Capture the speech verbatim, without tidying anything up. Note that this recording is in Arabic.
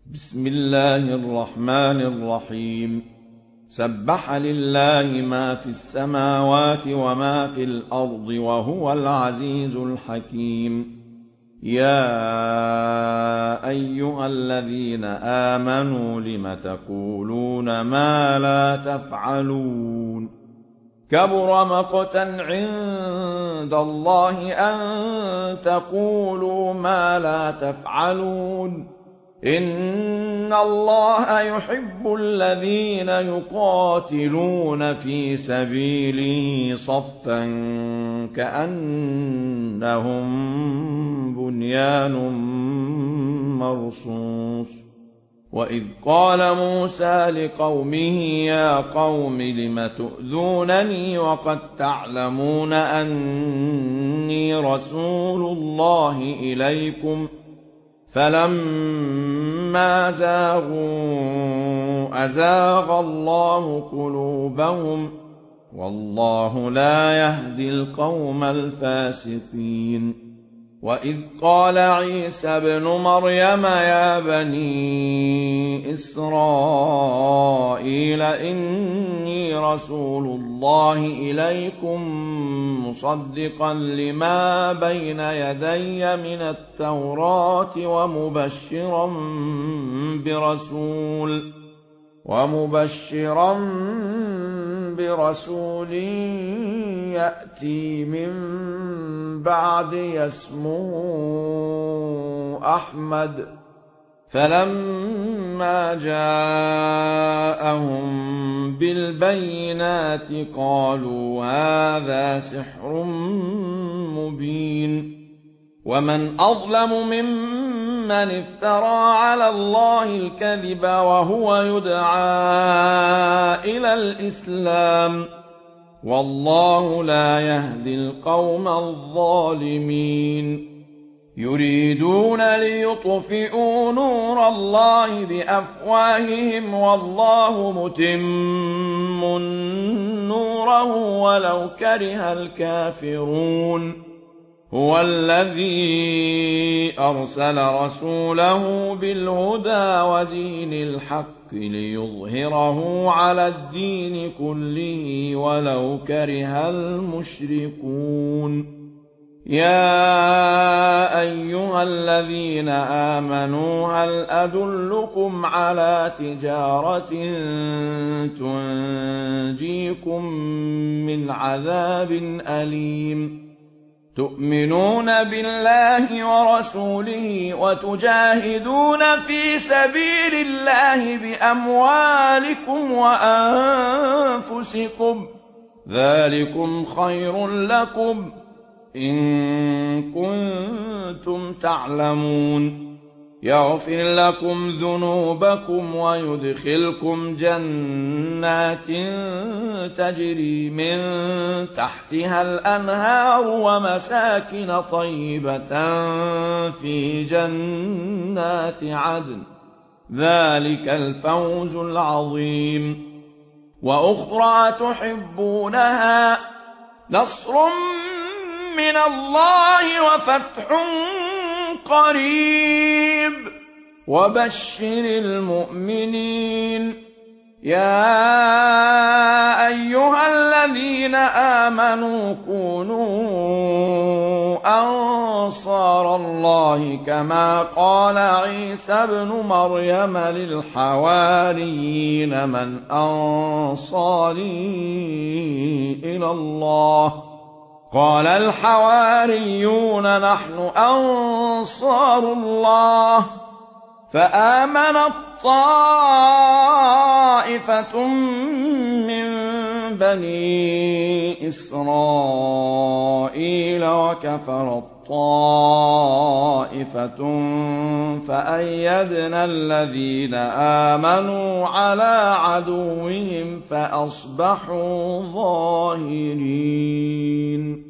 بسم الله الرحمن الرحيم. سبح لله ما في السماوات وما في الأرض وهو العزيز الحكيم. يا أيها الذين آمنوا لم تقولون ما لا تفعلون؟ كبر مقتا عند الله أن تقولوا ما لا تفعلون. إن الله يحب الذين يقاتلون في سبيله صفا كأنهم بنيان مرصوص. وإذ قال موسى لقومه يا قوم لم تؤذونني وقد تعلمون أني رسول الله إليكم فلما زاغوا أزاغ الله قلوبهم والله لا يهدي القوم الفاسقين. وإذ قال عيسى ابن مريم يا بني إسرائيل إني رسول الله إليكم مصدقا لما بين يدي من التوراة ومبشرا برسول ومبشرا برسول يأتي من بعدي اسمه أحمد. فلما جاءهم بالبينات قالوا هذا سحر مبين. ومن أظلم ممن افترى على الله الكذب وهو يدعى إلى الإسلام والله لا يهدي القوم الظالمين. يريدون ليطفئوا نور الله بأفواههم والله متم نوره ولو كره الكافرون. هو الذي أرسل رسوله بالهدى ودين الحق ليظهره على الدين كله ولو كره المشركون. يا أيها الذين آمنوا هل أدلكم على تجارة تنجيكم من عذاب أليم؟ تؤمنون بالله ورسوله وتجاهدون في سبيل الله بأموالكم وأنفسكم ذلكم خير لكم إن كنتم تعلمون. يغفر لكم ذنوبكم ويدخلكم جنات تجري من تحتها الأنهار ومساكن طيبة في جنات عدن ذلك الفوز العظيم. وأخرى تحبونها نصر من الله وفتح قريب وبشر المؤمنين. يا أيها الذين آمنوا كونوا أنصار الله كما قال عيسى ابن مريم للحواريين من أنصاري إلى الله؟ قال الحواريون نحن أنصار الله. فآمنت طائفة من بني إسرائيل وكفرت طائفة فأيدنا الذين آمنوا على عدوهم فأصبحوا ظاهرين.